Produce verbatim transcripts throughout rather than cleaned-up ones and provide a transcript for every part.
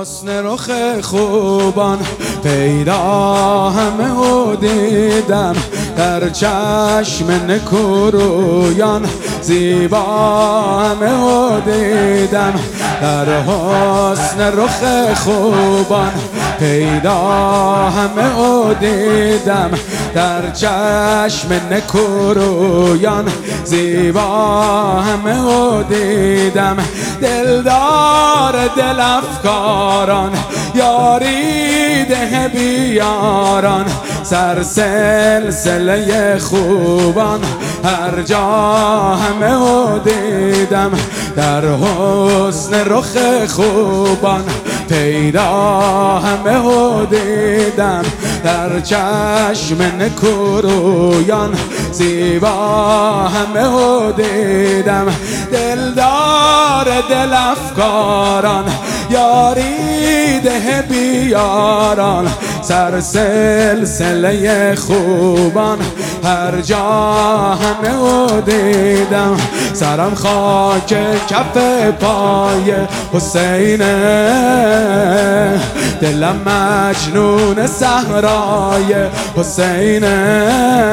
حسن رخ خوبان پیدا همه او دیدم، در چشم نکورویان زیبا همه او دیدم. در حسن رخ خوبان پیدا همه او دیدم، در چشم نکورویان زیبا همه او دیدم. دلدار دل افکاران یاری ده بیاران، سر سلسله خوبان هر جا همه او دیدم. در حسن رخ خوبان پیدا همه او دیدم، در چشم نکورویان زیبا همه او دیدم. دلدار دل افکاران یاری ده بیاران، سر سلسله خوبان هر جا همه او دیدم. سرم خاک کف پای حسینه، دلم مجنون صحرای حسینه.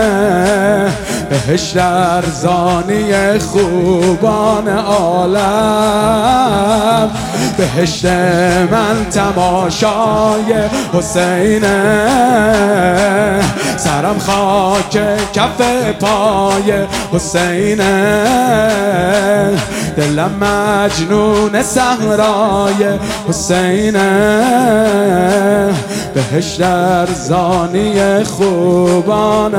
بهشت ارزانی خوبان عالم، بهشت من تماشای حسینه. سرم خاک کف پای حسینه، دلم مجنون صحرای حسینه. بهشت ارزانی خوبان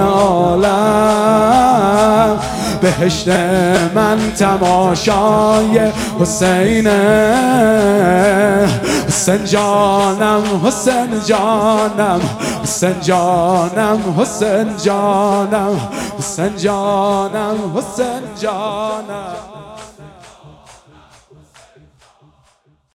عالم، بهشت من تماشای حسینه. حسین جانم حسین جانم حسین جانم حسین جانم حسین جانم حسین جانم.